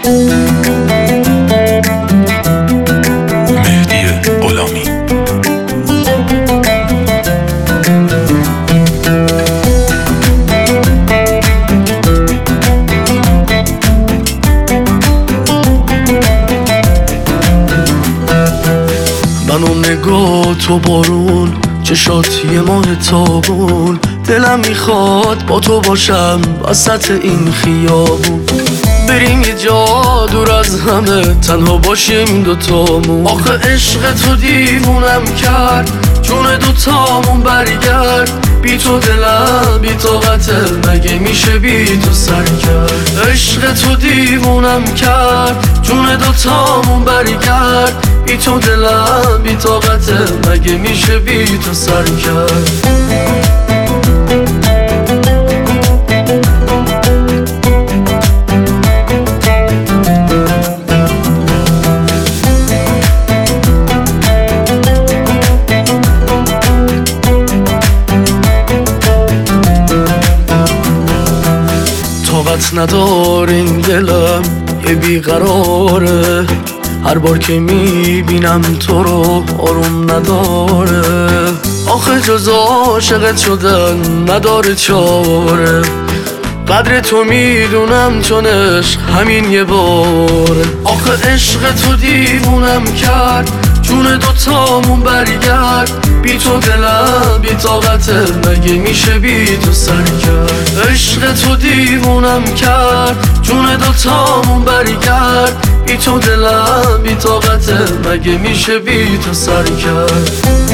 مهدی غلامی. من و نگاه تو بارون، چشات یه ماه تابون، دلم میخواد با تو باشم وسط این خیابون، بریم یه جا دور از همه تنها باشیم دوتامون. آخه عشق تو دیوونم کرد، جون دوتامون برگرد، بی تو دلم بی طاقته، مگه میشه بی تو سر کرد. عشق تو دیوونم کرد، جون دوتامون برگرد، بی تو دلم بی طاقته، مگه میشه بی تو سر کرد. طاقت نداره این دلم یه بیقراره، هر بار که میبینم تو رو آروم نداره. آخه جز عاشقت شدن نداره چاره، قدر تو میدونم چون عشق همین یه باره. آخه عشق تو دیوونم کرد، جون دوتامون برگرد، بی تو دلم بی طاقته، مگه میشه بی تو سر کرد. عشق تو دیوونم کرد، جون دوتامون برگرد، بی تو دلم بی طاقته، مگه میشه بی تو سر کرد.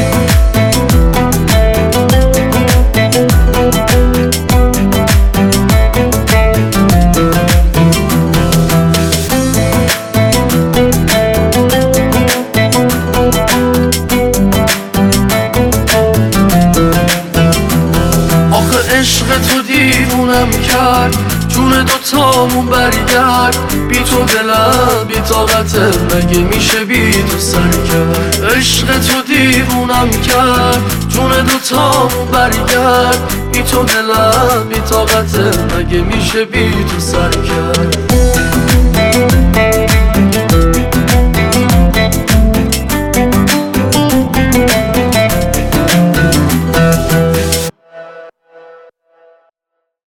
عشق تو دیوونم کرد، جون دوتامون برگرد، بی تو دلم بی طاقته، مگه میشه بی تو سر کرد. عشق تو دیوونم کرد، جون دوتامون برگرد، بی تو دلم بی طاقته، مگه میشه بی تو سر کرد.